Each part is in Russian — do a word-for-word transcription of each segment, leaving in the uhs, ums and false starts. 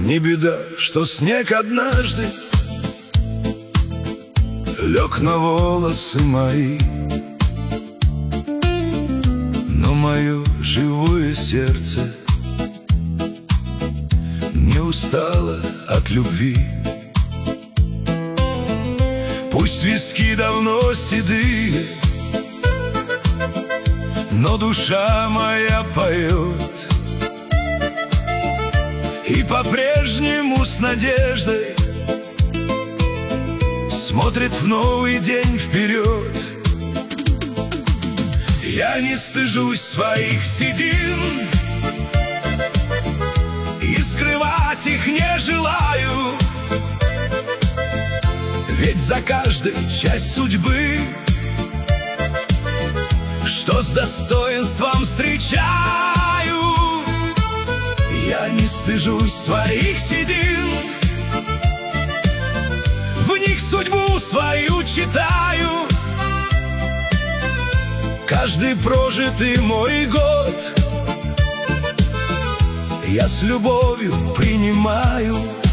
Не беда, что снег однажды лег на волосы мои, но мое живое сердце не устало от любви. Пусть виски давно седые, но душа моя поет, и по-прежнему с надеждой смотрит в новый день вперед. Я не стыжусь своих седин и скрывать их не желаю, ведь за каждой часть судьбы, что с достоинством встречаю, я не стыжусь своих седин, в них судьбу свою читаю. Каждый прожитый мой год я с любовью принимаю.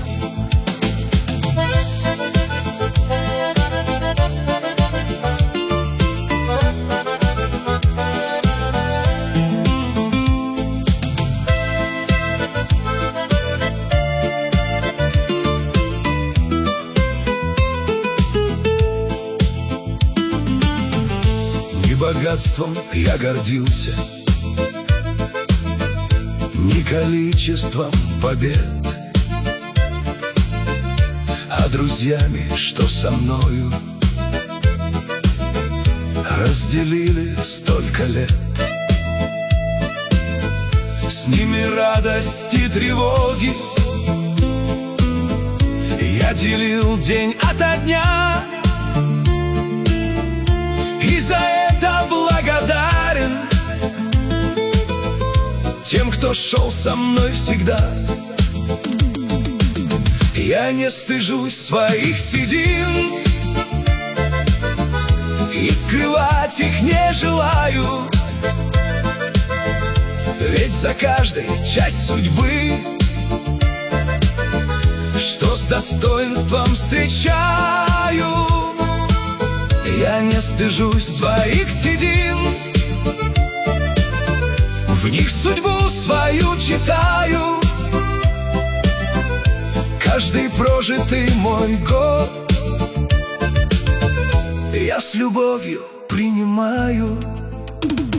Богатством я гордился, не количеством побед, а друзьями, что со мною разделили столько лет. С ними радости, тревоги я делил день ото дня, и за это благодарен тем, кто шел со мной всегда. Я не стыжусь своих седин и скрывать их не желаю, ведь за каждой часть судьбы, что с достоинством встречаю, я не стыжусь своих седин, в них судьбу свою читаю. Каждый прожитый мой год я с любовью принимаю.